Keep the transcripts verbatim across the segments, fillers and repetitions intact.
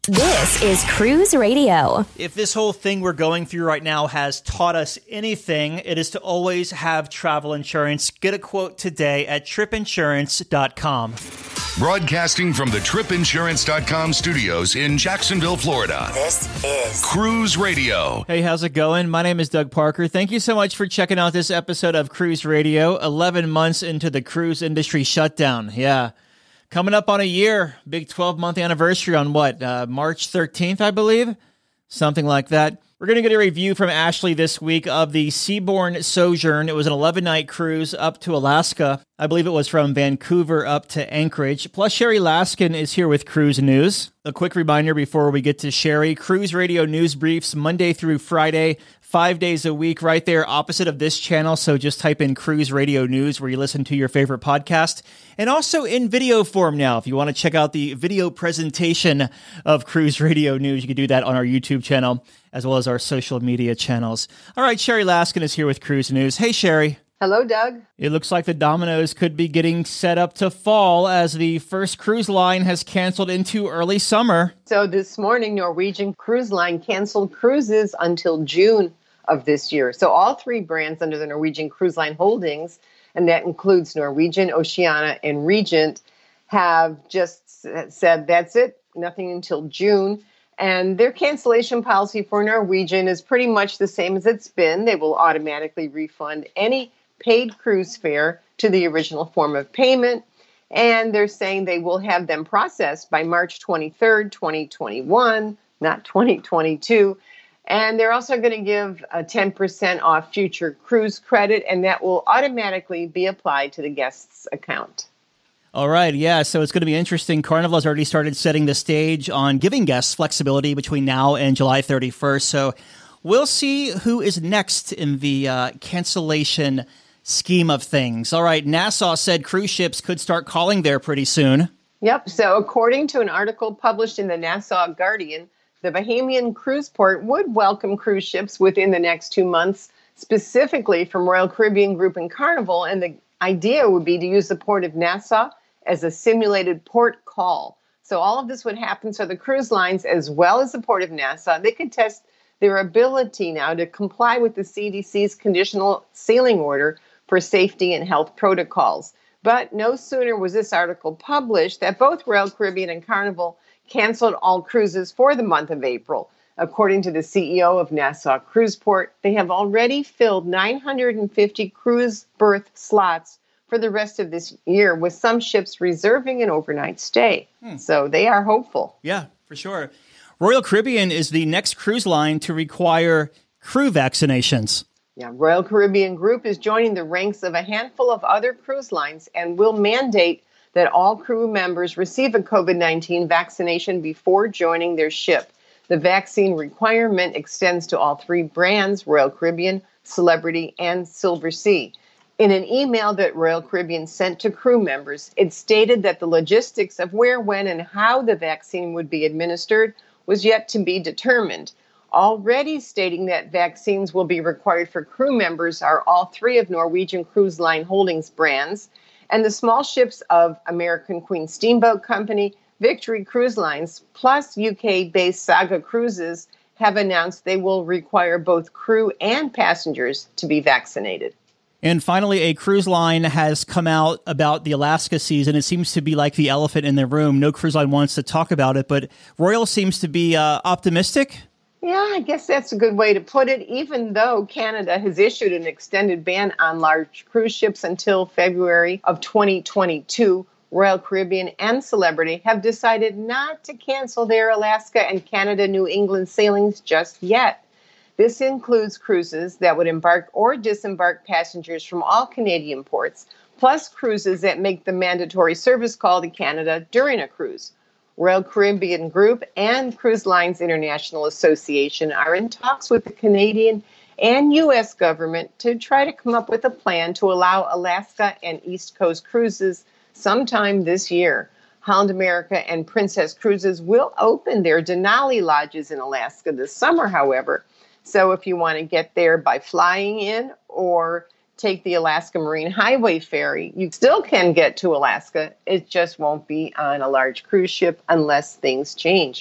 This is Cruise Radio. If this whole thing we're going through right now has taught us anything, it is to always have travel insurance. Get a quote today at trip insurance dot com. Broadcasting from the trip insurance dot com studios in Jacksonville, Florida. This is Cruise Radio. Hey, how's it going? My name is Doug Parker. Thank you so much for checking out this episode of Cruise Radio, eleven months into the cruise industry shutdown. Yeah. Coming up on a year, big twelve-month anniversary on what, uh, March thirteenth, I believe? Something like that. We're going to get a review from Ashley this week of the Seabourn Sojourn. It was an eleven-night cruise up to Alaska. I believe it was from Vancouver up to Anchorage. Plus, Sherry Laskin is here with Cruise News. A quick reminder before we get to Sherry, Cruise Radio News Briefs Monday through Friday, five days a week, right there opposite of this channel. So just type in Cruise Radio News where you listen to your favorite podcast. And also in video form now. If you want to check out the video presentation of Cruise Radio News, you can do that on our YouTube channel as well as our social media channels. All right, Sherry Laskin is here with Cruise News. Hey, Sherry. Hello, Doug. It looks like the dominoes could be getting set up to fall as the first cruise line has canceled into early summer. So this morning, Norwegian Cruise Line canceled cruises until June of this year. So all three brands under the Norwegian Cruise Line Holdings, and that includes Norwegian, Oceania, and Regent, have just said that's it, nothing until June. And their cancellation policy for Norwegian is pretty much the same as it's been. They will automatically refund any paid cruise fare to the original form of payment. And they're saying they will have them processed by March twenty-third, twenty twenty-one, not twenty twenty-two. And they're also going to give a ten percent off future cruise credit, and that will automatically be applied to the guest's account. All right, yeah, so it's going to be interesting. Carnival has already started setting the stage on giving guests flexibility between now and July thirty-first. So we'll see who is next in the uh, cancellation scheme of things. All right, Nassau said cruise ships could start calling there pretty soon. Yep, so according to an article published in the Nassau Guardian, the Bahamian cruise port would welcome cruise ships within the next two months, specifically from Royal Caribbean Group and Carnival, and the idea would be to use the port of Nassau as a simulated port call. So all of this would happen so the cruise lines, as well as the port of Nassau, they could test their ability now to comply with the C D C's conditional sailing order for safety and health protocols. But no sooner was this article published that both Royal Caribbean and Carnival canceled all cruises for the month of April. According to the C E O of Nassau Cruise Port, they have already filled nine hundred fifty cruise berth slots for the rest of this year, with some ships reserving an overnight stay. Hmm. So they are hopeful. Yeah, for sure. Royal Caribbean is the next cruise line to require crew vaccinations. Yeah, Royal Caribbean Group is joining the ranks of a handful of other cruise lines and will mandate that all crew members receive a COVID nineteen vaccination before joining their ship. The vaccine requirement extends to all three brands, Royal Caribbean, Celebrity, and Silversea. In an email that Royal Caribbean sent to crew members, it stated that the logistics of where, when, and how the vaccine would be administered was yet to be determined. Already stating that vaccines will be required for crew members are all three of Norwegian Cruise Line Holdings brands, and the small ships of American Queen Steamboat Company, Victory Cruise Lines, plus U K-based Saga Cruises have announced they will require both crew and passengers to be vaccinated. And finally, a cruise line has come out about the Alaska season. It seems to be like the elephant in the room. No cruise line wants to talk about it, but Royal seems to be uh, optimistic. Yeah, I guess that's a good way to put it. Even though Canada has issued an extended ban on large cruise ships until February of twenty twenty-two, Royal Caribbean and Celebrity have decided not to cancel their Alaska and Canada New England sailings just yet. This includes cruises that would embark or disembark passengers from all Canadian ports, plus cruises that make the mandatory service call to Canada during a cruise. Royal Caribbean Group and Cruise Lines International Association are in talks with the Canadian and U S government to try to come up with a plan to allow Alaska and East Coast cruises sometime this year. Holland America and Princess Cruises will open their Denali lodges in Alaska this summer, however. So if you want to get there by flying in or take the Alaska Marine Highway ferry, you still can get to Alaska. It just won't be on a large cruise ship unless things change.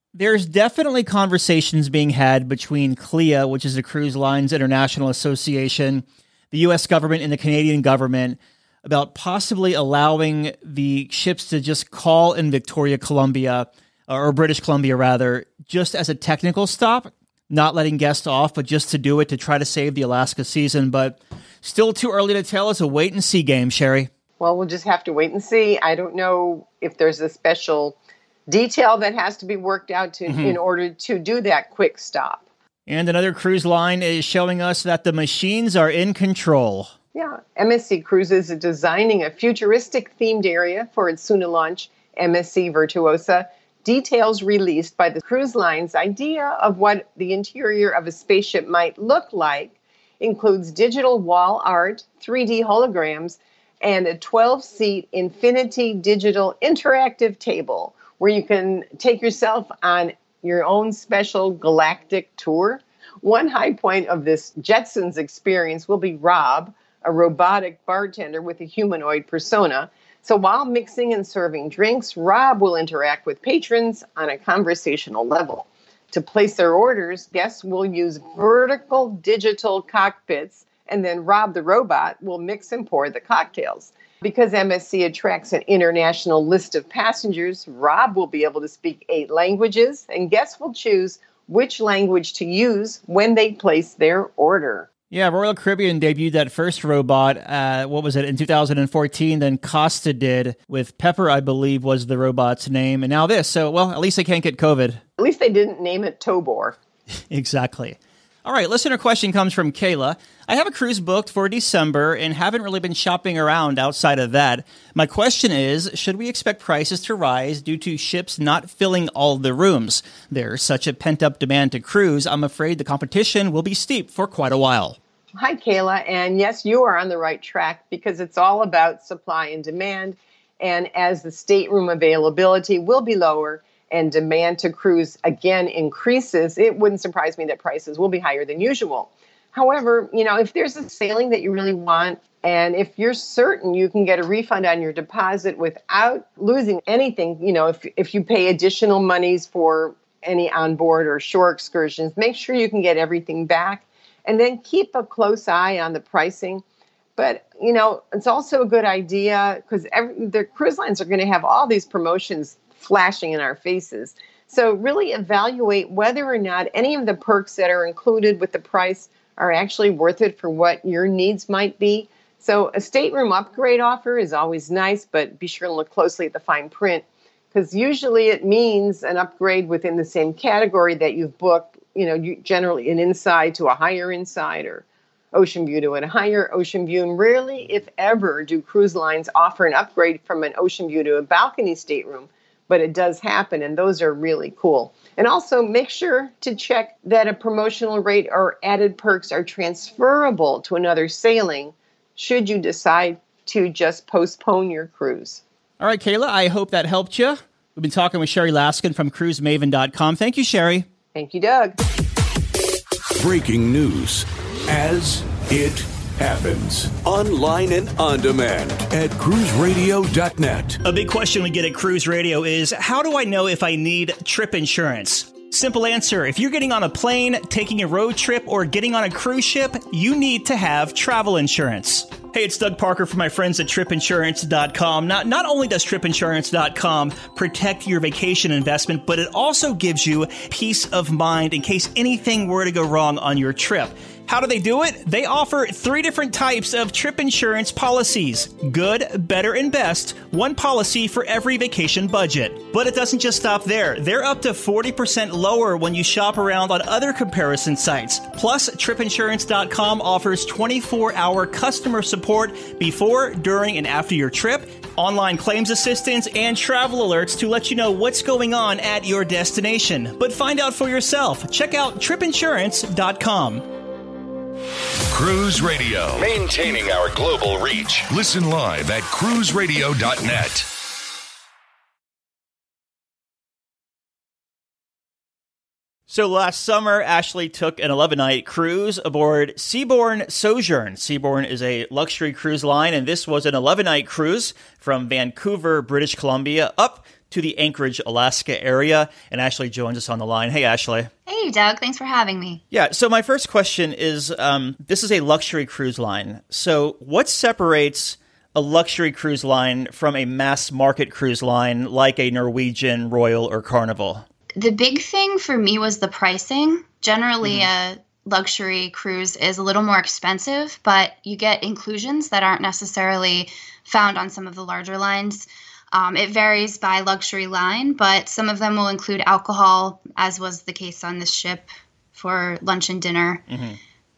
There's definitely conversations being had between C L I A, which is the Cruise Lines International Association, the U S government, and the Canadian government about possibly allowing the ships to just call in Victoria, Columbia, or British Columbia rather, just as a technical stop, not letting guests off, but just to do it to try to save the Alaska season. But still too early to tell. It's a wait and see game, Sherry. Well, we'll just have to wait and see. I don't know if there's a special detail that has to be worked out to mm-hmm. in order to do that quick stop. And another cruise line is showing us that the machines are in control. Yeah, M S C Cruises is designing a futuristic themed area for its soon-to-launch M S C Virtuosa. Details released by the cruise line's idea of what the interior of a spaceship might look like includes digital wall art, three D holograms, and a twelve-seat Infinity digital interactive table where you can take yourself on your own special galactic tour. One high point of this Jetsons experience will be Rob, a robotic bartender with a humanoid persona. So while mixing and serving drinks, Rob will interact with patrons on a conversational level. To place their orders, guests will use vertical digital cockpits, and then Rob the robot will mix and pour the cocktails. Because M S C attracts an international list of passengers, Rob will be able to speak eight languages, and guests will choose which language to use when they place their order. Yeah, Royal Caribbean debuted that first robot, uh, what was it, in two thousand fourteen, then Costa did with Pepper, I believe, was the robot's name, and now this. So, well, at least they can't get COVID. At least they didn't name it Tobor. Exactly. All right, listener question comes from Kayla. I have a cruise booked for December and haven't really been shopping around outside of that. My question is, should we expect prices to rise due to ships not filling all the rooms? There's such a pent-up demand to cruise, I'm afraid the competition will be steep for quite a while. Hi, Kayla. And yes, you are on the right track because it's all about supply and demand. And as the stateroom availability will be lower, and demand to cruise again increases, it wouldn't surprise me that prices will be higher than usual. However, you know, if there's a sailing that you really want, and if you're certain you can get a refund on your deposit without losing anything, you know, if if you pay additional monies for any onboard or shore excursions, make sure you can get everything back, and then keep a close eye on the pricing. But, you know, it's also a good idea because the cruise lines are going to have all these promotions flashing in our faces. So really evaluate whether or not any of the perks that are included with the price are actually worth it for what your needs might be. So a stateroom upgrade offer is always nice, but be sure to look closely at the fine print because usually it means an upgrade within the same category that you've booked, you know, you, generally an inside to a higher inside or ocean view to a higher ocean view. And rarely, if ever, do cruise lines offer an upgrade from an ocean view to a balcony stateroom. But it does happen, and those are really cool. And also make sure to check that a promotional rate or added perks are transferable to another sailing should you decide to just postpone your cruise. All right, Kayla, I hope that helped you. We've been talking with Sherry Laskin from cruise maven dot com. Thank you, Sherry. Thank you, Doug. Breaking news as it happens. Online and on demand at cruise radio dot net. A big question we get at Cruise Radio is, how do I know if I need trip insurance? Simple answer. If you're getting on a plane, taking a road trip, or getting on a cruise ship, you need to have travel insurance. Hey, it's Doug Parker from my friends at trip insurance dot com. Not, not only does trip insurance dot com protect your vacation investment, but it also gives you peace of mind in case anything were to go wrong on your trip. How do they do it? They offer three different types of trip insurance policies. Good, better, and best. One policy for every vacation budget. But it doesn't just stop there. They're up to forty percent lower when you shop around on other comparison sites. Plus, trip insurance dot com offers twenty-four hour customer support before, during, and after your trip, online claims assistance, and travel alerts to let you know what's going on at your destination. But find out for yourself. Check out trip insurance dot com. Cruise Radio, maintaining our global reach. Listen live at cruise radio dot net. So last summer, Ashley took an eleven-night cruise aboard Seabourn Sojourn. Seabourn is a luxury cruise line, and this was an eleven-night cruise from Vancouver, British Columbia, up to the Anchorage, Alaska area. And Ashley joins us on the line. Hey, Ashley. Hey, Doug. Thanks for having me. Yeah, so my first question is, um, this is a luxury cruise line. So what separates a luxury cruise line from a mass market cruise line like a Norwegian, Royal, or Carnival? The big thing for me was the pricing. Generally, mm-hmm. a luxury cruise is a little more expensive, but you get inclusions that aren't necessarily found on some of the larger lines. Um, it varies by luxury line, but some of them will include alcohol, as was the case on this ship for lunch and dinner. Mm-hmm.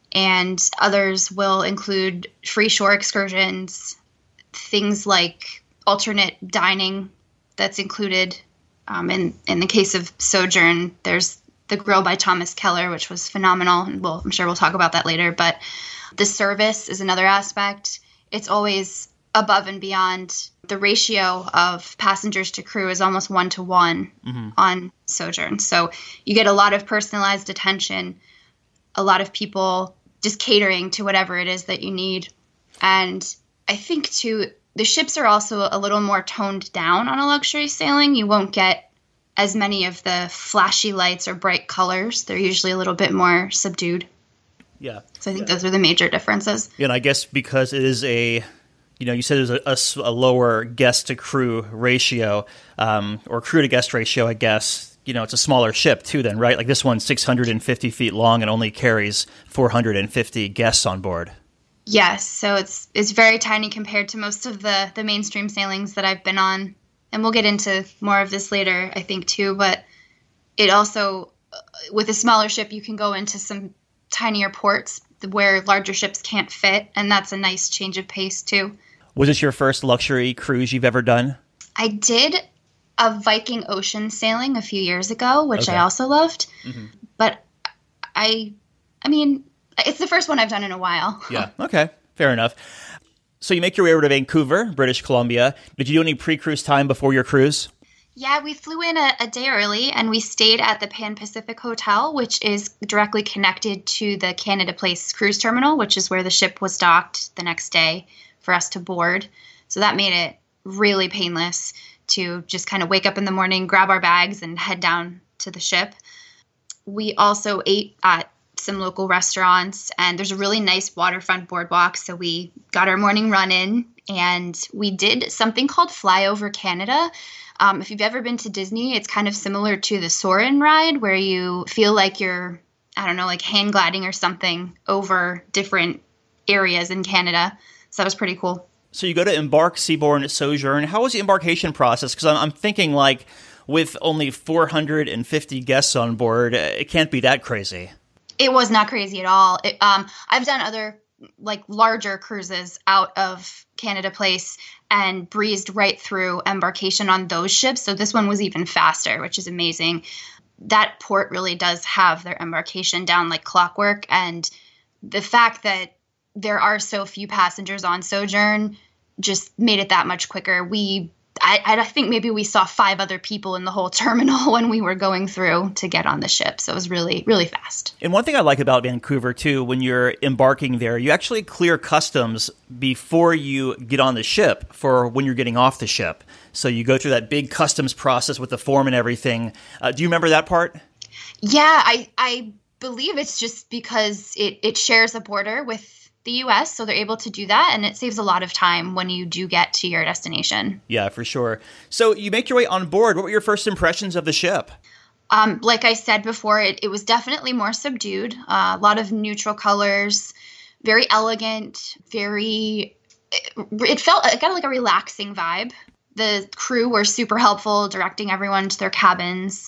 And others will include free shore excursions, things like alternate dining that's included. Um, in, in the case of Sojourn, there's the Grill by Thomas Keller, which was phenomenal. And we'll, I'm sure we'll talk about that later. But the service is another aspect. It's always above and beyond. The ratio of passengers to crew is almost one to one mm-hmm. on Sojourn. So you get a lot of personalized attention, a lot of people just catering to whatever it is that you need. And I think, too, the ships are also a little more toned down on a luxury sailing. You won't get as many of the flashy lights or bright colors. They're usually a little bit more subdued. Yeah. So I think yeah. those are the major differences. Yeah, and I guess because it is a, you know, you said it was a, a, a lower guest to crew ratio, um, or crew to guest ratio, I guess. You know, it's a smaller ship too then, right? Like this one's six hundred fifty feet long and only carries four hundred fifty guests on board. Yes, so it's it's very tiny compared to most of the, the mainstream sailings that I've been on. And we'll get into more of this later, I think, too. But it also, with a smaller ship, you can go into some tinier ports where larger ships can't fit. And that's a nice change of pace, too. Was this your first luxury cruise you've ever done? I did a Viking Ocean sailing a few years ago, which okay. I also loved. Mm-hmm. But I, I mean... it's the first one I've done in a while. Yeah. Okay. Fair enough. So you make your way over to Vancouver, British Columbia. Did you do any pre-cruise time before your cruise? Yeah, we flew in a, a day early and we stayed at the Pan Pacific Hotel, which is directly connected to the Canada Place cruise terminal, which is where the ship was docked the next day for us to board. So that made it really painless to just kind of wake up in the morning, grab our bags, and head down to the ship. We also ate at some local restaurants, and there's a really nice waterfront boardwalk. So we got our morning run in, and we did something called Flyover Canada. Um, if you've ever been to Disney, it's kind of similar to the Soarin' ride, where you feel like you're, I don't know, like hang gliding or something over different areas in Canada. So that was pretty cool. So you go to embark Seabourn Sojourn. How was the embarkation process? Because I'm, I'm thinking like with only four hundred fifty guests on board, it can't be that crazy. It was not crazy at all. It, um, I've done other like larger cruises out of Canada Place and breezed right through embarkation on those ships. So this one was even faster, which is amazing. That port really does have their embarkation down like clockwork. And the fact that there are so few passengers on Sojourn just made it that much quicker. We I, I think maybe we saw five other people in the whole terminal when we were going through to get on the ship. So it was really, really fast. And one thing I like about Vancouver, too, when you're embarking there, you actually clear customs before you get on the ship for when you're getting off the ship. So you go through that big customs process with the form and everything. Uh, do you remember that part? Yeah, I, I believe it's just because it, it shares a border with the U S, so they're able to do that, and it saves a lot of time when you do get to your destination. Yeah, for sure. So you make your way on board. What were your first impressions of the ship? Um, like I said before, it, it was definitely more subdued. Uh, a lot of neutral colors, very elegant, very... It, it felt it got like a relaxing vibe. The crew were super helpful, directing everyone to their cabins,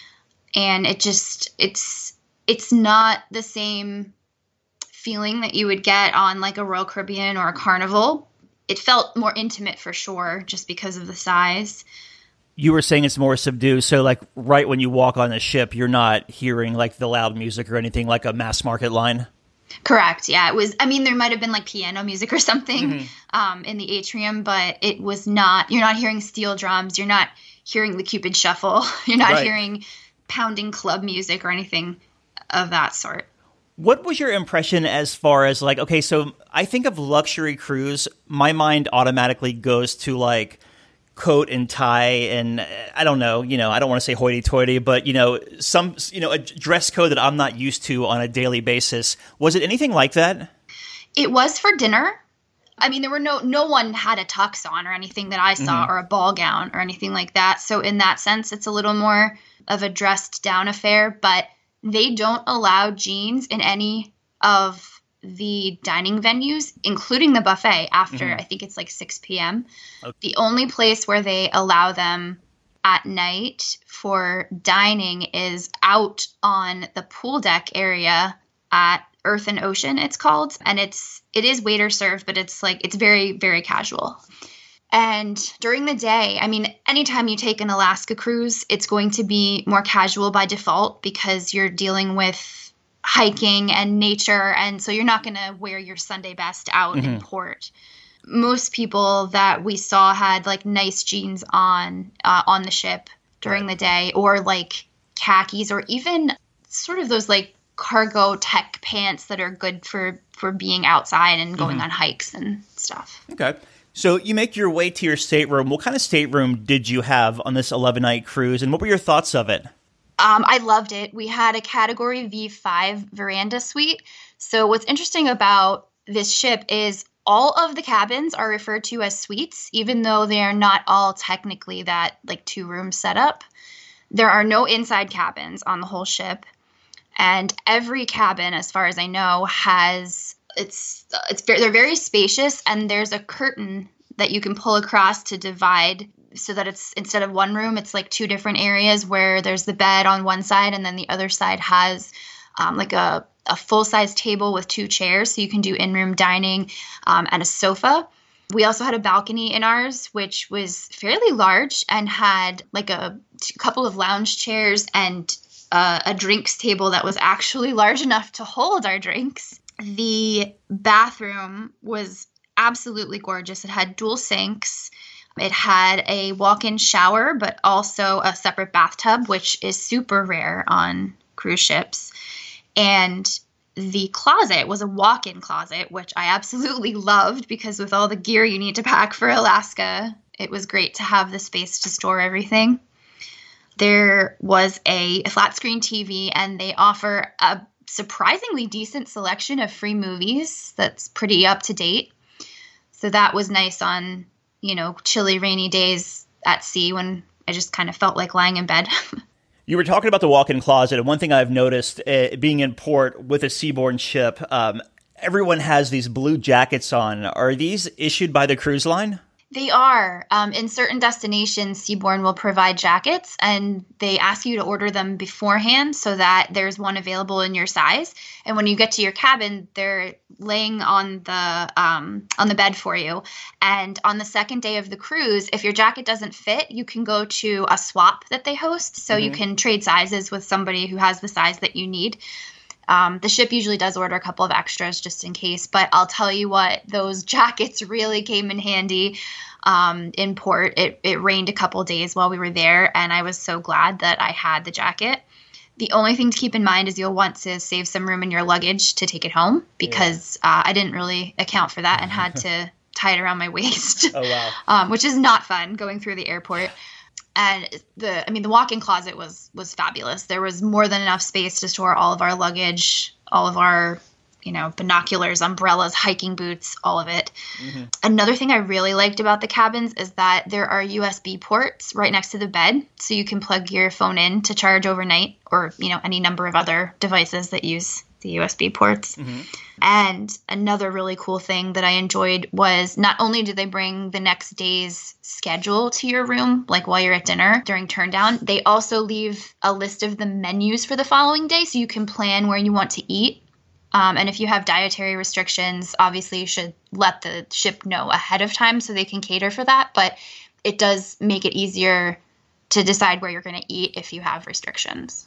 and it just it's it's not the same feeling that you would get on like a Royal Caribbean or a Carnival. It felt more intimate for sure, just because of the size. You were saying it's more subdued, so like right when you walk on the ship, you're not hearing like the loud music or anything like a mass market line? Correct, yeah. It was, I mean, there might have been like piano music or something mm-hmm. um, in the atrium, but it was not, you're not hearing steel drums, you're not hearing the Cupid Shuffle, you're not right. hearing pounding club music or anything of that sort. What was your impression as far as like, okay, so I think of luxury cruise, my mind automatically goes to like coat and tie and I don't know, you know, I don't want to say hoity-toity, but you know, some, you know, a dress code that I'm not used to on a daily basis. Was it anything like that? It was for dinner. I mean, there were no, no one had a tux on or anything that I saw mm-hmm. or a ball gown or anything like that. So in that sense, it's a little more of a dressed down affair, but they don't allow jeans in any of the dining venues, including the buffet after, mm-hmm. I think it's like six p.m. Okay. The only place where they allow them at night for dining is out on the pool deck area at Earth and Ocean, it's called. And it's, it is waiter served, but it's like, it's very, very casual. And during the day, I mean, anytime you take an Alaska cruise, it's going to be more casual by default because you're dealing with hiking and nature. And so you're not going to wear your Sunday best out mm-hmm. in port. Most people that we saw had like nice jeans on, uh, on the ship during right. the day, or like khakis, or even sort of those like cargo tech pants that are good for, for being outside and going mm-hmm. on hikes and stuff. Okay. So you make your way to your stateroom. What kind of stateroom did you have on this eleven-night cruise, and what were your thoughts of it? Um, I loved it. We had a Category V five veranda suite. So what's interesting about this ship is all of the cabins are referred to as suites, even though they are not all technically that like two-room setup. There are no inside cabins on the whole ship, and every cabin, as far as I know, has it's it's they're very spacious, and there's a curtain that you can pull across to divide so that it's instead of one room, it's like two different areas where there's the bed on one side and then the other side has um, like a, a full-size table with two chairs, so you can do in-room dining um, and a sofa. We also had a balcony in ours, which was fairly large and had like a couple of lounge chairs and uh, a drinks table that was actually large enough to hold our drinks. The bathroom was absolutely gorgeous. It had dual sinks. It had a walk-in shower, but also a separate bathtub, which is super rare on cruise ships. And the closet was a walk-in closet, which I absolutely loved because with all the gear you need to pack for Alaska, it was great to have the space to store everything. There was a, a flat screen T V, and they offer a surprisingly decent selection of free movies that's pretty up to date. So that was nice on, you know, chilly, rainy days at sea when I just kind of felt like lying in bed. You were talking about the walk-in closet, and one thing I've noticed uh, being in port with a seaborne ship, um, everyone has these blue jackets on. Are these issued by the cruise line? They are. Um, in certain destinations, Seabourn will provide jackets, and they ask you to order them beforehand so that there's one available in your size. And when you get to your cabin, they're laying on the um, on the bed for you. And on the second day of the cruise, if your jacket doesn't fit, you can go to a swap that they host. So mm-hmm. you can trade sizes with somebody who has the size that you need. Um, the ship usually does order a couple of extras just in case, but I'll tell you what, those jackets really came in handy um, in port. It, it rained a couple days while we were there, and I was so glad that I had the jacket. The only thing to keep in mind is you'll want to save some room in your luggage to take it home because yeah. uh, I didn't really account for that and had to tie it around my waist, oh, wow. um, which is not fun going through the airport. And the, I mean, the walk-in closet was, was fabulous. There was more than enough space to store all of our luggage, all of our, you know, binoculars, umbrellas, hiking boots, all of it. Mm-hmm. Another thing I really liked about the cabins is that there are U S B ports right next to the bed. So you can plug your phone in to charge overnight or, you know, any number of other devices that use the U S B ports. Mm-hmm. And another really cool thing that I enjoyed was not only did they bring the next day's schedule to your room, like while you're at dinner during turndown, they also leave a list of the menus for the following day so you can plan where you want to eat. Um, and if you have dietary restrictions, obviously you should let the ship know ahead of time so they can cater for that. But it does make it easier to decide where you're going to eat if you have restrictions.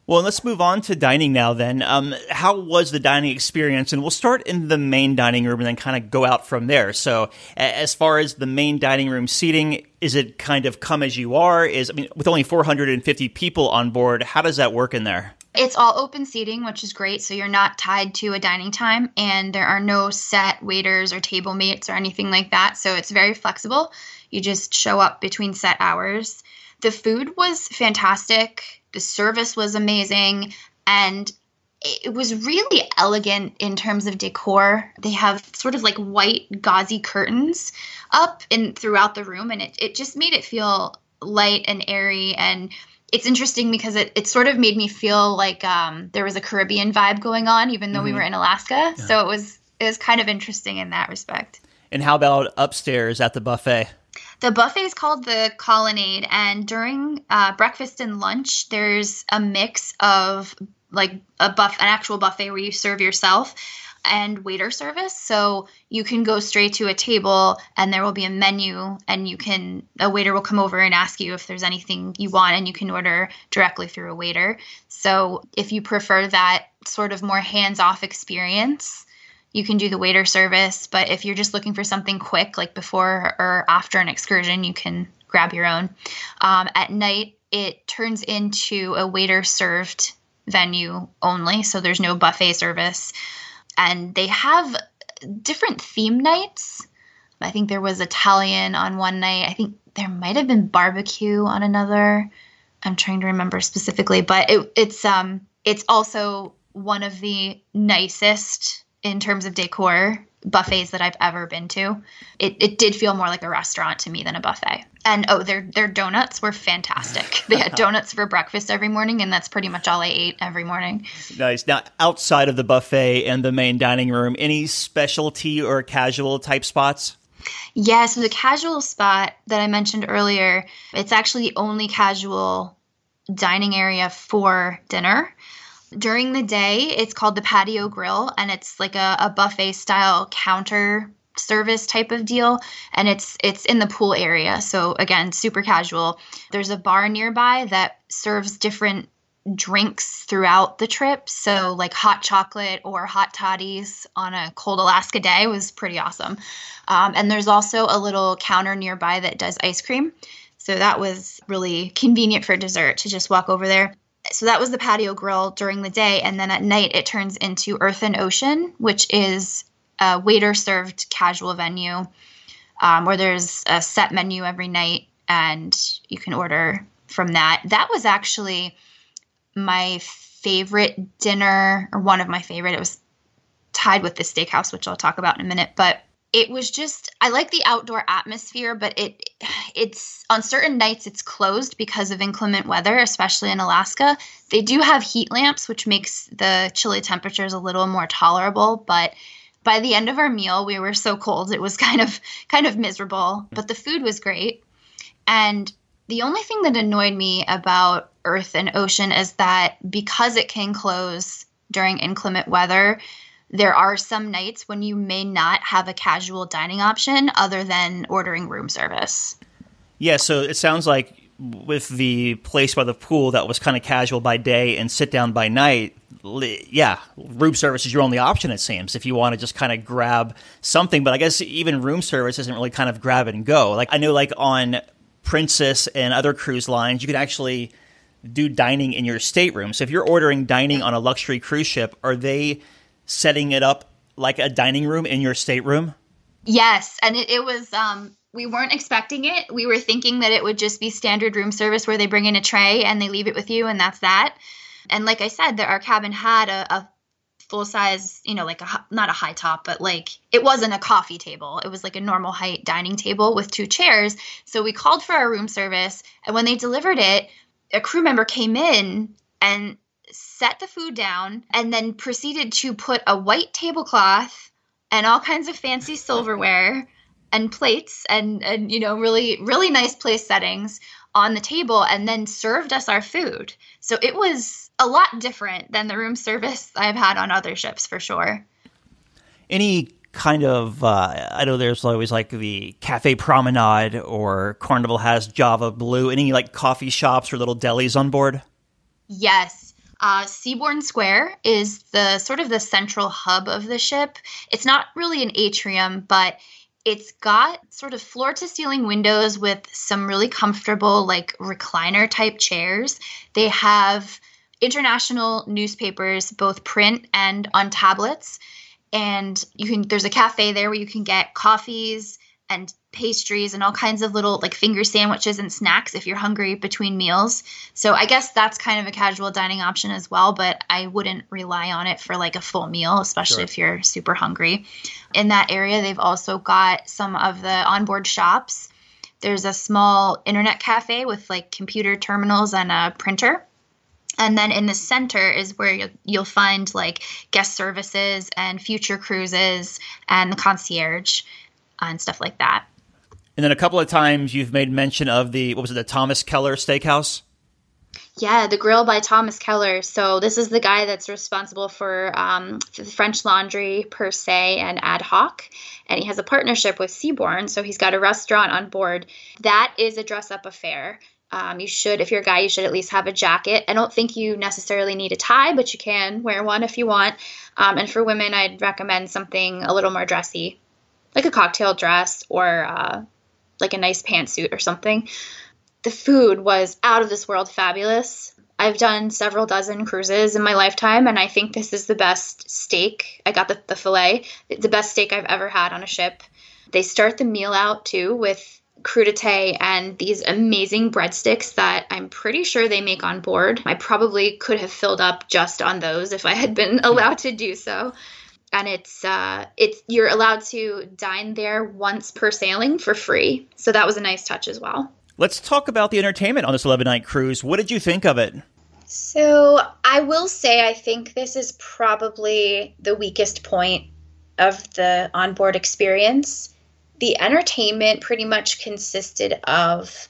Well, let's move on to dining now then. Um, how was the dining experience? And we'll start in the main dining room and then kind of go out from there. So as far as the main dining room seating, is it kind of come as you are? Is I mean, with only four hundred fifty people on board, how does that work in there? It's all open seating, which is great. So you're not tied to a dining time, and there are no set waiters or table mates or anything like that. So it's very flexible. You just show up between set hours. The food was fantastic. The service was amazing. And it was really elegant in terms of decor. They have sort of like white gauzy curtains up in throughout the room. And it, it just made it feel light and airy. And it's interesting because it, it sort of made me feel like um, there was a Caribbean vibe going on, even though mm-hmm. we were in Alaska. Yeah. So it was it was kind of interesting in that respect. And how about upstairs at the buffet? The buffet is called the Colonnade, and during uh, breakfast and lunch, there's a mix of like a buff, an actual buffet where you serve yourself, and waiter service. So you can go straight to a table, and there will be a menu, and you can a waiter will come over and ask you if there's anything you want, and you can order directly through a waiter. So if you prefer that sort of more hands-off experience, you can do the waiter service, but if you're just looking for something quick, like before or after an excursion, you can grab your own. Um, at night, it turns into a waiter-served venue only, so there's no buffet service. And they have different theme nights. I think there was Italian on one night. I think there might have been barbecue on another. I'm trying to remember specifically, but it, it's um it's also one of the nicest in terms of decor buffets that I've ever been to. It it did feel more like a restaurant to me than a buffet. And oh, their their donuts were fantastic. They had donuts for breakfast every morning, and that's pretty much all I ate every morning. Nice. Now, outside of the buffet and the main dining room, any specialty or casual type spots? Yeah, so the casual spot that I mentioned earlier, it's actually the only casual dining area for dinner. During the day, it's called the Patio Grill, and it's like a, a buffet-style counter service type of deal, and it's it's in the pool area. So again, super casual. There's a bar nearby that serves different drinks throughout the trip. So like hot chocolate or hot toddies on a cold Alaska day was pretty awesome. Um, and there's also a little counter nearby that does ice cream. So that was really convenient for dessert to just walk over there. So that was the Patio Grill during the day. And then at night, it turns into Earth and Ocean, which is a waiter-served casual venue um, where there's a set menu every night, and you can order from that. That was actually my favorite dinner, or one of my favorite. It was tied with the steakhouse, which I'll talk about in a minute. But it was just, I like the outdoor atmosphere, but it it's on certain nights it's closed because of inclement weather, especially in Alaska. They do have heat lamps, which makes the chilly temperatures a little more tolerable. But by the end of our meal, we were so cold, it was kind of kind of miserable. But the food was great. And the only thing that annoyed me about Earth and Ocean is that because it can close during inclement weather, there are some nights when you may not have a casual dining option other than ordering room service. Yeah, so it sounds like with the place by the pool that was kind of casual by day and sit down by night, yeah, room service is your only option, it seems, if you want to just kind of grab something. But I guess even room service isn't really kind of grab and go. Like I know like on Princess and other cruise lines, you can actually do dining in your stateroom. So if you're ordering dining on a luxury cruise ship, are they setting it up like a dining room in your stateroom? Yes. And it, it was, um, we weren't expecting it. We were thinking that it would just be standard room service where they bring in a tray and they leave it with you, and that's that. And like I said, the, our cabin had a, a full size, you know, like a, not a high top, but like it wasn't a coffee table. It was like a normal height dining table with two chairs. So we called for our room service, and when they delivered it, a crew member came in and set the food down and then proceeded to put a white tablecloth and all kinds of fancy silverware and plates and, and, you know, really, really nice place settings on the table, and then served us our food. So it was a lot different than the room service I've had on other ships, for sure. Any kind of, uh, I know there's always like the Cafe Promenade, or Carnival has Java Blue, any like coffee shops or little delis on board? Yes. Uh, Seabourn Square is the sort of the central hub of the ship. It's not really an atrium, but it's got sort of floor-to-ceiling windows with some really comfortable, like, recliner-type chairs. They have international newspapers, both print and on tablets. And you can there's a cafe there where you can get coffees and pastries and all kinds of little, like, finger sandwiches and snacks if you're hungry between meals. So I guess that's kind of a casual dining option as well, but I wouldn't rely on it for, like, a full meal, especially sure. if you're super hungry. In that area, they've also got some of the onboard shops. There's a small internet cafe with, like, computer terminals and a printer. And then in the center is where you'll, you'll find, like, guest services and future cruises and the concierge and stuff like that. And then a couple of times you've made mention of the, what was it, the Thomas Keller Steakhouse? Yeah, the Grill by Thomas Keller. So this is the guy that's responsible for, um, for the French Laundry, Per Se, and Ad Hoc. And he has a partnership with Seabourn, so he's got a restaurant on board. That is a dress-up affair. Um, you should, if you're a guy, you should at least have a jacket. I don't think you necessarily need a tie, but you can wear one if you want. Um, and for women, I'd recommend something a little more dressy, like a cocktail dress or uh, like a nice pantsuit or something. The food was out of this world fabulous. I've done several dozen cruises in my lifetime, and I think this is the best steak. I got the, the filet, the best steak I've ever had on a ship. They start the meal out, too, with crudité and these amazing breadsticks that I'm pretty sure they make on board. I probably could have filled up just on those if I had been allowed to do so. And it's uh, it's you're allowed to dine there once per sailing for free. So that was a nice touch as well. Let's talk about the entertainment on this eleven-night cruise. What did you think of it? So I will say I think this is probably the weakest point of the onboard experience. The entertainment pretty much consisted of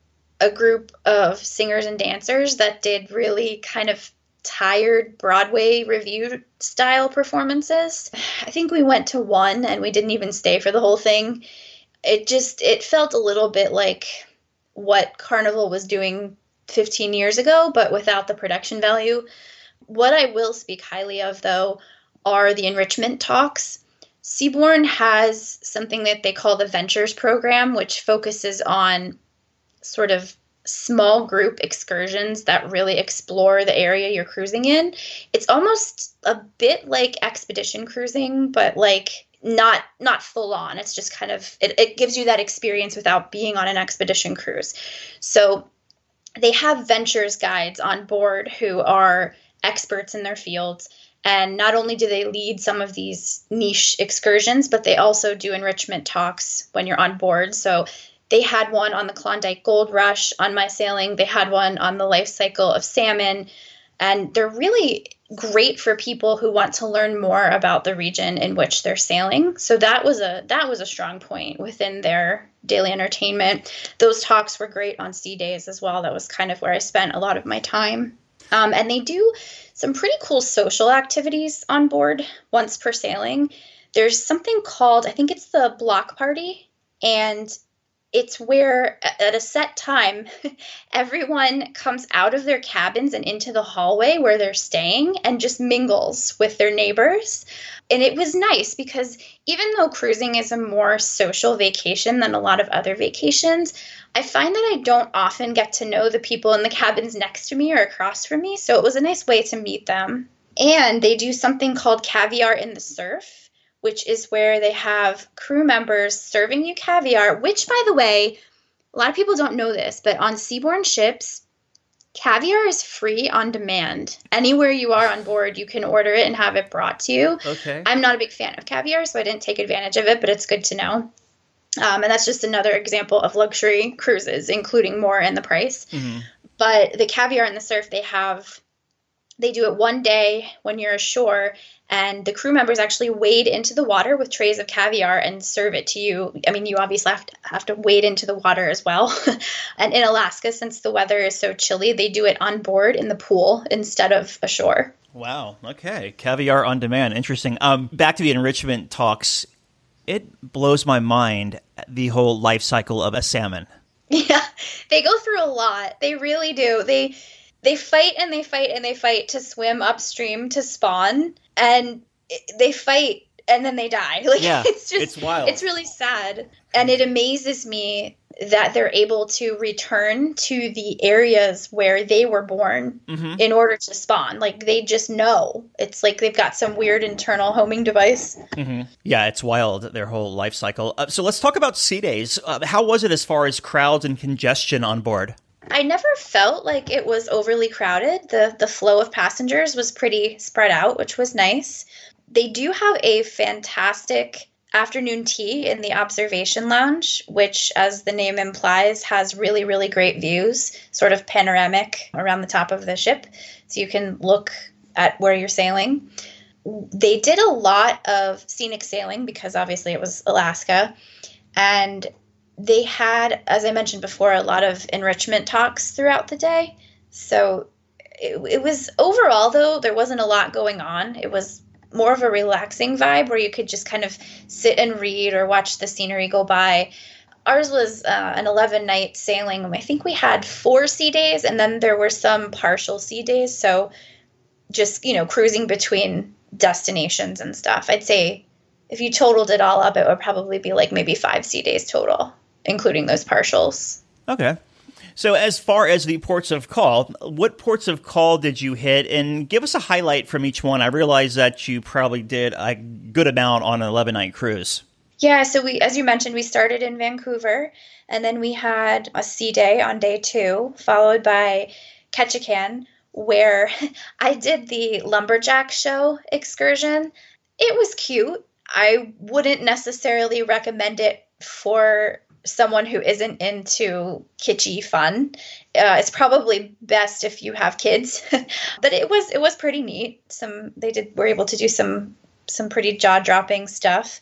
a group of singers and dancers that did really kind of tired Broadway revue style performances. I think we went to one and we didn't even stay for the whole thing. It just, it felt a little bit like what Carnival was doing fifteen years ago, but without the production value. What I will speak highly of, though, are the enrichment talks. Seabourn has something that they call the Ventures program, which focuses on sort of small group excursions that really explore the area you're cruising in. It's almost a bit like expedition cruising, but like not not full on. It's just kind of, it, it gives you that experience without being on an expedition cruise. So they have Ventures guides on board who are experts in their fields. And not only do they lead some of these niche excursions, but they also do enrichment talks when you're on board. So they had one on the Klondike Gold Rush on my sailing. They had one on the life cycle of salmon. And they're really great for people who want to learn more about the region in which they're sailing. So that was a that was a strong point within their daily entertainment. Those talks were great on sea days as well. That was kind of where I spent a lot of my time. Um, and they do some pretty cool social activities on board once per sailing. There's something called, I think it's the block party, and it's where at a set time, everyone comes out of their cabins and into the hallway where they're staying and just mingles with their neighbors. And it was nice because even though cruising is a more social vacation than a lot of other vacations, I find that I don't often get to know the people in the cabins next to me or across from me. So it was a nice way to meet them. And they do something called Caviar in the Surf, which is where they have crew members serving you caviar, which, by the way, a lot of people don't know this, but on Seabourn ships, caviar is free on demand. Anywhere you are on board, you can order it and have it brought to you. Okay. I'm not a big fan of caviar, so I didn't take advantage of it, but it's good to know. Um, and that's just another example of luxury cruises, including more in the price. Mm-hmm. But the Caviar in the Surf, they have, they do it one day when you're ashore, and the crew members actually wade into the water with trays of caviar and serve it to you. I mean, you obviously have to, have to wade into the water as well. And in Alaska, since the weather is so chilly, they do it on board in the pool instead of ashore. Wow. Okay. Caviar on demand. Interesting. Um, back to the enrichment talks. It blows my mind, the whole life cycle of a salmon. Yeah, they go through a lot. They really do. They they fight and they fight and they fight to swim upstream to spawn, and they fight and then they die. Like, yeah, it's just, it's wild. It's really sad. And it amazes me that they're able to return to the areas where they were born mm-hmm. in order to spawn. Like, they just know. It's like they've got some weird internal homing device. Mm-hmm. Yeah, it's wild, their whole life cycle. Uh, so let's talk about Sea Days. Uh, how was it as far as crowds and congestion on board? I never felt like it was overly crowded. The the flow of passengers was pretty spread out, which was nice. They do have a fantastic afternoon tea in the observation lounge, which, as the name implies, has really, really great views, sort of panoramic around the top of the ship. So you can look at where you're sailing. They did a lot of scenic sailing because obviously it was Alaska. And they had, as I mentioned before, a lot of enrichment talks throughout the day. So it, it was overall, though, there wasn't a lot going on. It was more of a relaxing vibe where you could just kind of sit and read or watch the scenery go by. Ours was uh, an eleven night sailing. I think we had four sea days, and then there were some partial sea days. So just, you know, cruising between destinations and stuff. I'd say if you totaled it all up, it would probably be like maybe five sea days total, including those partials. Okay. So as far as the ports of call, what ports of call did you hit? And give us a highlight from each one. I realize that you probably did a good amount on an eleven-night cruise. Yeah, so we, as you mentioned, we started in Vancouver, and then we had a sea day on day two, followed by Ketchikan, where I did the lumberjack show excursion. It was cute. I wouldn't necessarily recommend it for someone who isn't into kitschy fun. Uh, it's probably best if you have kids, but it was it was pretty neat. Some they did were able to do some some pretty jaw-dropping stuff.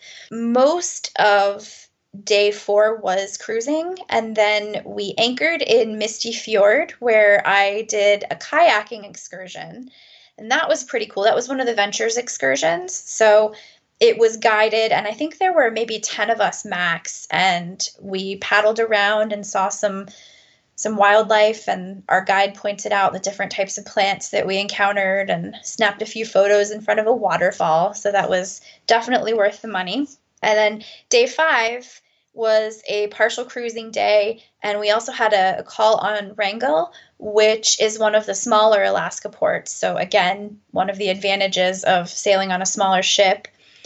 Most of day four was cruising, and then we anchored in Misty Fjord, where I did a kayaking excursion, and that was pretty cool. That was one of the Ventures excursions, so it was guided, and I think there were maybe ten of us max, and we paddled around and saw some some wildlife, and our guide pointed out the different types of plants that we encountered and snapped a few photos in front of a waterfall, so that was definitely worth the money. And then day five was a partial cruising day, and we also had a, a call on Wrangell, which is one of the smaller Alaska ports, so again, one of the advantages of sailing on a smaller ship.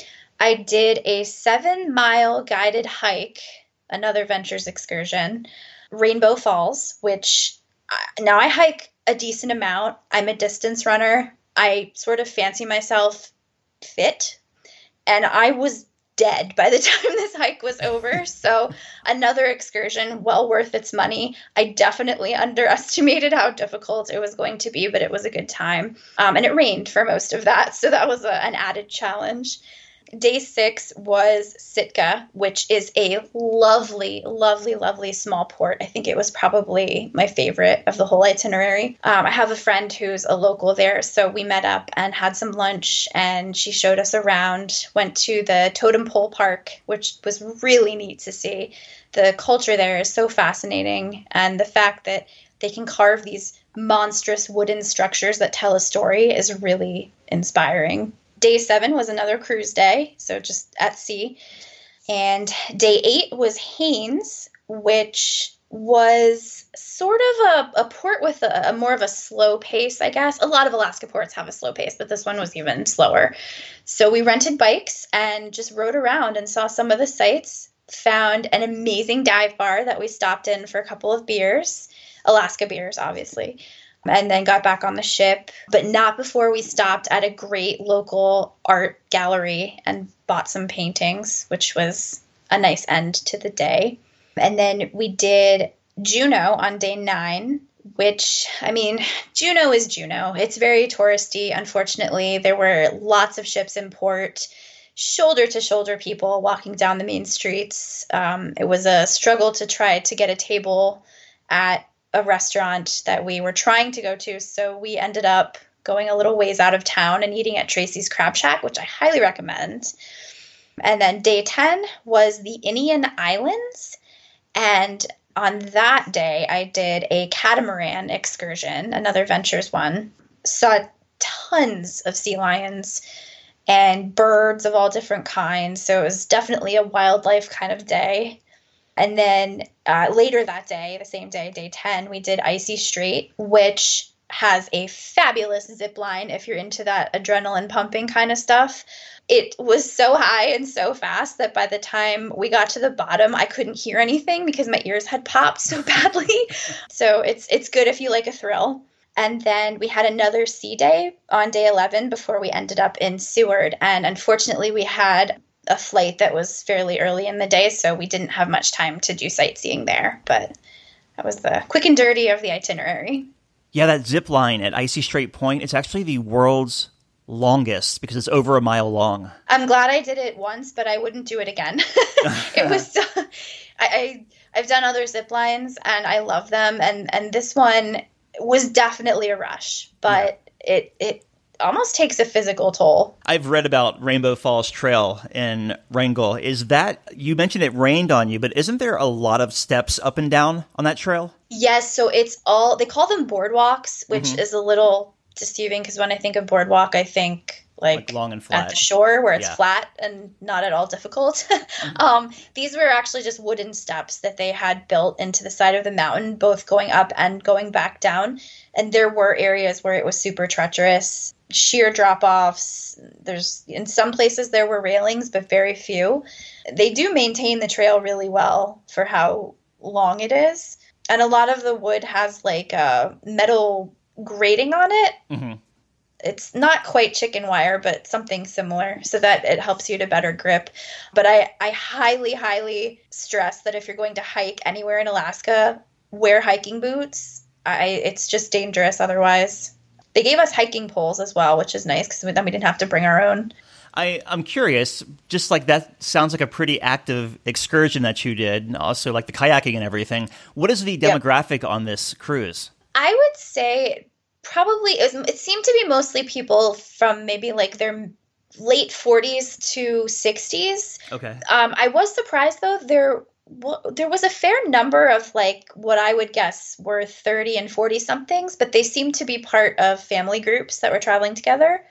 I did a seven-mile guided hike, another Ventures excursion, Rainbow Falls, which uh, now I hike a decent amount. I'm a distance runner. I sort of fancy myself fit, and I was dead by the time this hike was over. So another excursion, well worth its money. I definitely underestimated how difficult it was going to be, but it was a good time. Um, and it rained for most of that, so that was a, an added challenge. Day six was Sitka, which is a lovely, lovely, lovely small port. I think it was probably my favorite of the whole itinerary. Um, I have a friend who's a local there, so we met up and had some lunch, and she showed us around, went to the Totem Pole Park, which was really neat to see. The culture there is so fascinating, and the fact that they can carve these monstrous wooden structures that tell a story is really inspiring. Day seven was another cruise day, so just at sea. And day eight was Haines, which was sort of a, a port with a, a more of a slow pace, I guess. A lot of Alaska ports have a slow pace, but this one was even slower. So we rented bikes and just rode around and saw some of the sights, found an amazing dive bar that we stopped in for a couple of beers, Alaska beers, obviously. And then got back on the ship, but not before we stopped at a great local art gallery and bought some paintings, which was a nice end to the day. And then we did Juneau on day nine, which, I mean, Juneau is Juneau. It's very touristy. Unfortunately, there were lots of ships in port, shoulder-to-shoulder people walking down the main streets. Um, it was a struggle to try to get a table at a restaurant that we were trying to go to, so we ended up going a little ways out of town and eating at Tracy's Crab Shack, which I highly recommend. And then day ten was the Inian Islands, and on that day, I did a catamaran excursion, another Ventures one. Saw tons of sea lions and birds of all different kinds. So it was definitely a wildlife kind of day. And then uh, later that day, the same day, day ten, we did Icy Strait, which has a fabulous zip line if you're into that adrenaline pumping kind of stuff. It was so high and so fast that by the time we got to the bottom, I couldn't hear anything because my ears had popped so badly. So it's it's good if you like a thrill. And then we had another sea day on day eleven before we ended up in Seward. And unfortunately, we had a flight that was fairly early in the day, so we didn't have much time to do sightseeing there. But that was the quick and dirty of the itinerary. Yeah, that zip line at Icy Strait Point, it's actually the world's longest because it's over a mile long. I'm glad I did it once, but I wouldn't do it again. It was so, I, I I've done other zip lines and I love them, and and this one was definitely a rush, but yeah. it it almost takes a physical toll. I've read about Rainbow Falls Trail in Wrangell. Is that, you mentioned it rained on you, but isn't there a lot of steps up and down on that trail? Yes, so it's all, they call them boardwalks, which mm-hmm. is a little deceiving because when I think of boardwalk, I think like, like long and flat at the shore where it's yeah. flat and not at all difficult. mm-hmm. um, these were actually just wooden steps that they had built into the side of the mountain, both going up and going back down. And there were areas where it was super treacherous, sheer drop-offs. There's, in some places there were railings, but very few. They do maintain the trail really well for how long it is. And a lot of the wood has like a metal grating on it. Mm-hmm. It's not quite chicken wire, but something similar so that it helps you to better grip. But I, I highly, highly stress that if you're going to hike anywhere in Alaska, wear hiking boots. I, it's just dangerous otherwise. They gave us hiking poles as well, which is nice because then we didn't have to bring our own. I, I'm curious, just like that sounds like a pretty active excursion that you did, and also like the kayaking and everything. What is the demographic yep. on this cruise? I would say probably, it, was, it seemed to be mostly people from maybe like their late forties to sixties. Okay. Um, I was surprised, though, there well, there was a fair number of like what I would guess were thirty and forty somethings, but they seemed to be part of family groups that were traveling together.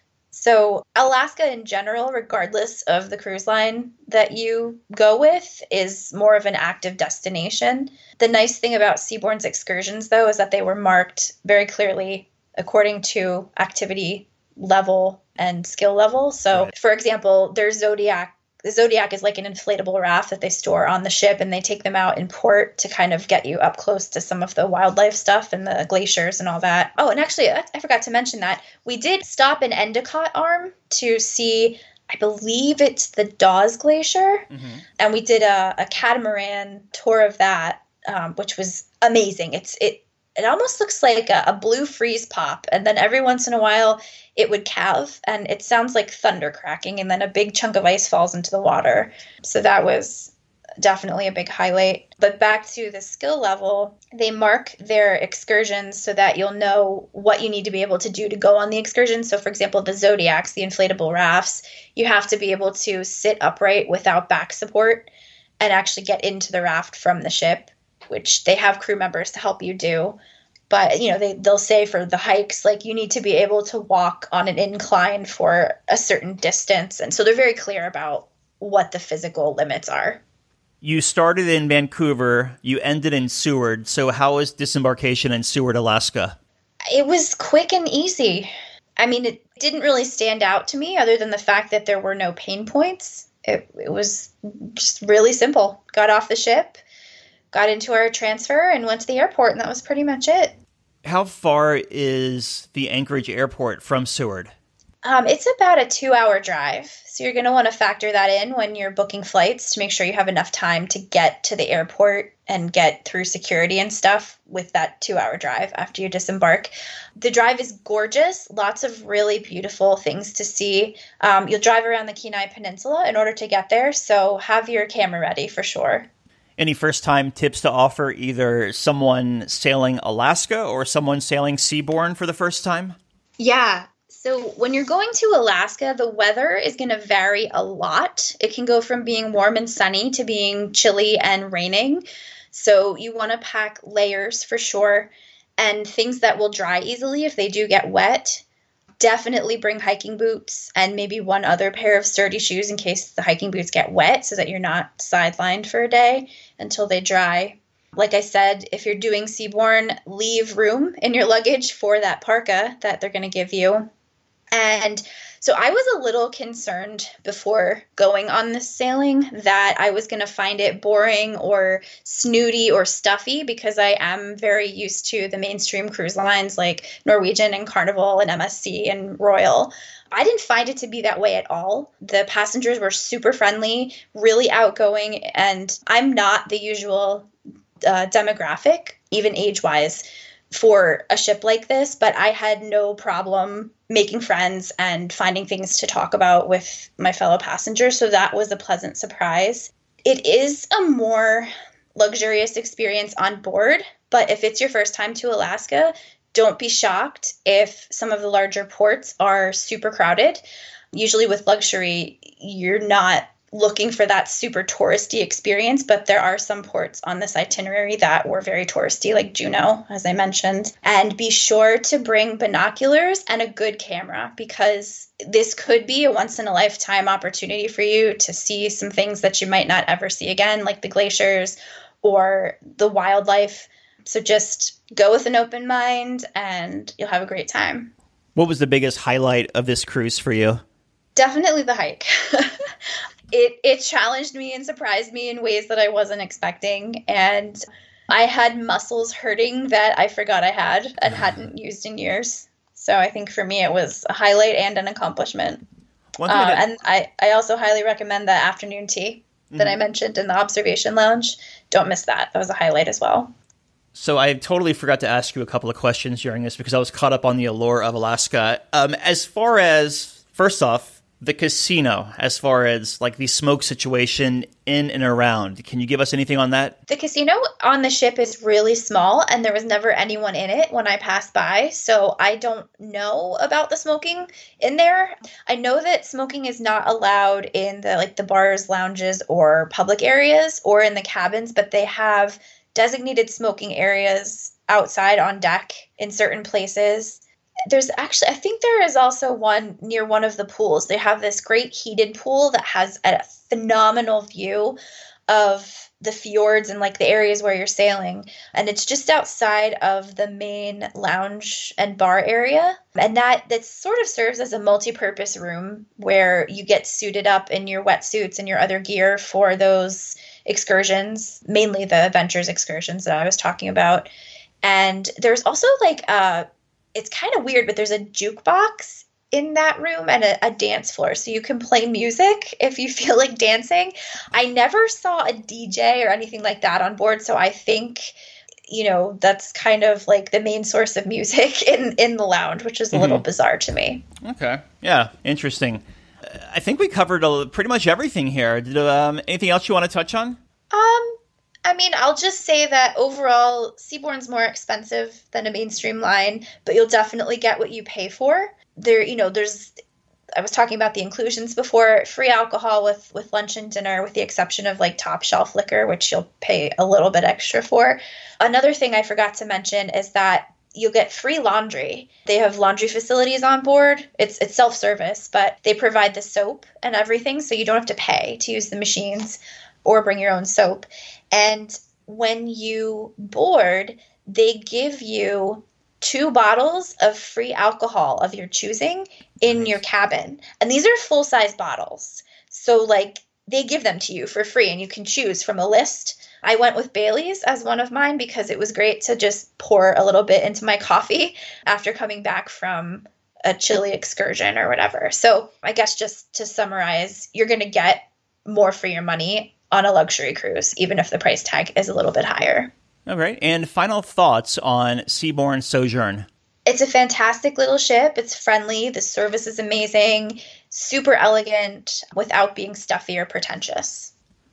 So Alaska in general, regardless of the cruise line that you go with, is more of an active destination. The nice thing about Seabourn's excursions, though, is that they were marked very clearly according to activity level and skill level. So, right. for example, their Zodiac, the Zodiac is like an inflatable raft that they store on the ship, and they take them out in port to kind of get you up close to some of the wildlife stuff and the glaciers and all that. Oh, and actually, I, I forgot to mention that we did stop in Endicott Arm to see, I believe it's the Dawes Glacier, mm-hmm. and we did a, a catamaran tour of that, um, which was amazing. It's it it almost looks like a, a blue freeze pop, and then every once in a while it would calve, and it sounds like thunder cracking, and then a big chunk of ice falls into the water. So that was definitely a big highlight. But back to the skill level, they mark their excursions so that you'll know what you need to be able to do to go on the excursion. So for example, the Zodiacs, the inflatable rafts, you have to be able to sit upright without back support and actually get into the raft from the ship, which they have crew members to help you do. But, you know, they, they'll say for the hikes, like, you need to be able to walk on an incline for a certain distance. And so they're very clear about what the physical limits are. You started in Vancouver, you ended in Seward. So how was disembarkation in Seward, Alaska? It was quick and easy. I mean, it didn't really stand out to me other than the fact that there were no pain points. It, it was just really simple. Got off the ship, got into our transfer, and went to the airport, and that was pretty much it. How far is the Anchorage airport from Seward? Um, it's about a two-hour drive, so you're going to want to factor that in when you're booking flights to make sure you have enough time to get to the airport and get through security and stuff with that two-hour drive after you disembark. The drive is gorgeous, lots of really beautiful things to see. Um, you'll drive around the Kenai Peninsula in order to get there, so have your camera ready for sure. Any first-time tips to offer either someone sailing Alaska or someone sailing Seabourn for the first time? Yeah. So when you're going to Alaska, the weather is going to vary a lot. It can go from being warm and sunny to being chilly and raining. So you want to pack layers for sure, and things that will dry easily if they do get wet. Definitely bring hiking boots and maybe one other pair of sturdy shoes in case the hiking boots get wet so that you're not sidelined for a day until they dry. Like I said, if you're doing Seabourn, leave room in your luggage for that parka that they're going to give you. And so I was a little concerned before going on this sailing that I was going to find it boring or snooty or stuffy because I am very used to the mainstream cruise lines like Norwegian and Carnival and M S C and Royal. I didn't find it to be that way at all. The passengers were super friendly, really outgoing, and I'm not the usual uh, demographic, even age-wise, for a ship like this, but I had no problem making friends and finding things to talk about with my fellow passengers. So that was a pleasant surprise. It is a more luxurious experience on board, but if it's your first time to Alaska, don't be shocked if some of the larger ports are super crowded. Usually with luxury, you're not looking for that super touristy experience, but there are some ports on this itinerary that were very touristy, like Juneau, as I mentioned. And be sure to bring binoculars and a good camera, because this could be a once-in-a-lifetime opportunity for you to see some things that you might not ever see again, like the glaciers or the wildlife. So just go with an open mind and you'll have a great time. What was the biggest highlight of this cruise for you? Definitely the hike. It it challenged me and surprised me in ways that I wasn't expecting. And I had muscles hurting that I forgot I had and hadn't used in years. So I think for me it was a highlight and an accomplishment. Uh, that- and I, I also highly recommend the afternoon tea that mm-hmm. I mentioned in the observation lounge. Don't miss that. That was a highlight as well. So I totally forgot to ask you a couple of questions during this because I was caught up on the allure of Alaska. Um, as far as, first off, the casino, as far as like the smoke situation in and around, can you give us anything on that? The casino on the ship is really small and there was never anyone in it when I passed by. So I don't know about the smoking in there. I know that smoking is not allowed in the like the bars, lounges, or public areas or in the cabins, but they have designated smoking areas outside on deck in certain places. There's actually, I think there is also one near one of the pools. They have this great heated pool that has a phenomenal view of the fjords and like the areas where you're sailing. And it's just outside of the main lounge and bar area. And that, that sort of serves as a multi-purpose room where you get suited up in your wetsuits and your other gear for those excursions, mainly the adventures excursions that I was talking about. And there's also like a it's kind of weird, but there's a jukebox in that room and a, a dance floor. So you can play music if you feel like dancing. I never saw a D J or anything like that on board. So I think, you know, that's kind of like the main source of music in, in the lounge, which is a mm-hmm. little bizarre to me. Okay. Yeah. Interesting. I think we covered a, pretty much everything here. Did, um, anything else you want to touch on? Um, I mean, I'll just say that overall, Seabourn's more expensive than a mainstream line, but you'll definitely get what you pay for. There, you know, there's, I was talking about the inclusions before, free alcohol with, with lunch and dinner, with the exception of like top shelf liquor, which you'll pay a little bit extra for. Another thing I forgot to mention is that you'll get free laundry. They have laundry facilities on board. It's it's self-service, but they provide the soap and everything, so you don't have to pay to use the machines or bring your own soap. And when you board, they give you two bottles of free alcohol of your choosing in nice. Your cabin. And these are full-size bottles. So, like, they give them to you for free, and you can choose from a list. I went with Bailey's as one of mine because it was great to just pour a little bit into my coffee after coming back from a chilly excursion or whatever. So I guess just to summarize, you're going to get more for your money on a luxury cruise, even if the price tag is a little bit higher. All right. And final thoughts on Seabourn Sojourn. It's a fantastic little ship. It's friendly. The service is amazing, super elegant without being stuffy or pretentious.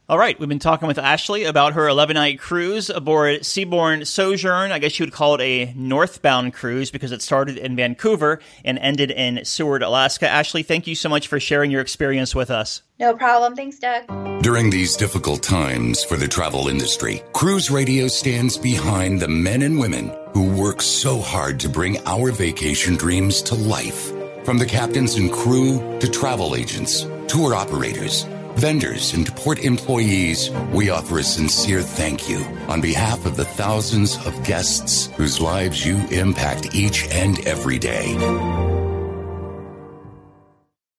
All right, we've been talking with Ashley about her eleven-night cruise aboard Seabourn Sojourn. I guess you would call it a northbound cruise because it started in Vancouver and ended in Seward, Alaska. Ashley, thank you so much for sharing your experience with us. No problem. Thanks, Doug. During these difficult times for the travel industry, Cruise Radio stands behind the men and women who work so hard to bring our vacation dreams to life. From the captains and crew to travel agents, tour operators, vendors, and port employees, we offer a sincere thank you on behalf of the thousands of guests whose lives you impact each and every day.